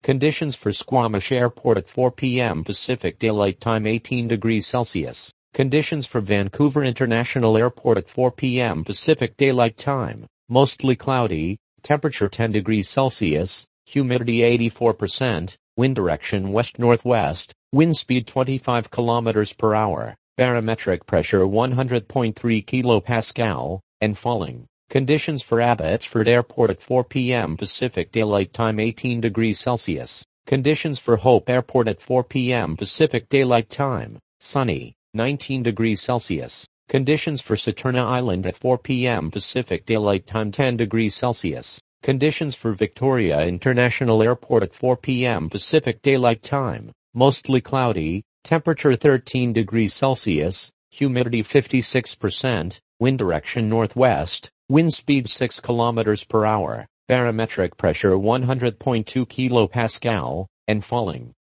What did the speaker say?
Conditions for Squamish Airport at 4 p.m. Pacific Daylight Time 18 degrees Celsius. Conditions for Vancouver International Airport at 4 p.m. Pacific Daylight Time. Mostly cloudy, temperature 10 degrees Celsius, humidity 84%, wind direction west-northwest, wind speed 25 kilometers per hour, barometric pressure 100.3 kilopascal, and falling. Conditions for Abbotsford Airport at 4 p.m. Pacific Daylight Time 18 degrees Celsius. Conditions for Hope Airport at 4 p.m. Pacific Daylight Time. Sunny, 19 degrees Celsius. Conditions for Saturna Island at 4 p.m. Pacific Daylight Time 10 degrees Celsius. Conditions for Victoria International Airport at 4 p.m. Pacific Daylight Time. Mostly cloudy, temperature 13 degrees Celsius, humidity 56%, wind direction northwest, wind speed 6 kilometers per hour, barometric pressure 100.2 kilopascal, and falling.